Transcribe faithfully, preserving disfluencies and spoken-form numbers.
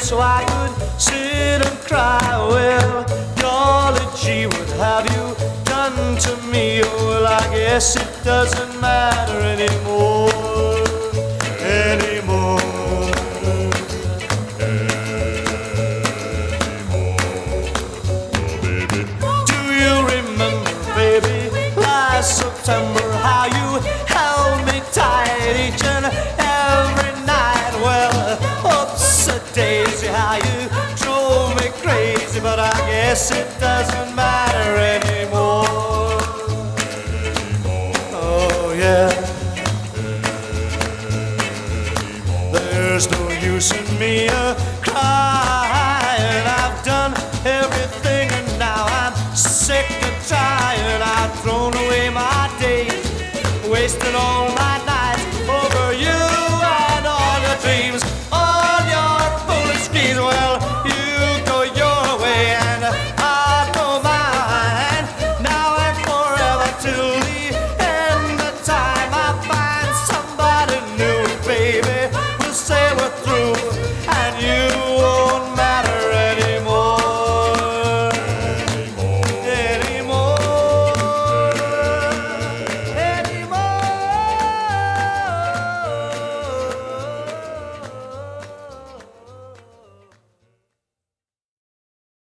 so I could sit and cry. Well, golly gee, what have you done to me? Oh, well, I guess it doesn't matter anymore, anymore. September, how you held me tight each and every night. Well, oops a daisy, how you drove me crazy, but I guess it doesn't matter anymore. Oh yeah, there's no use in me uh, crying. I've done everything and now I'm sick and tired. I've thrown away my days, wasted all my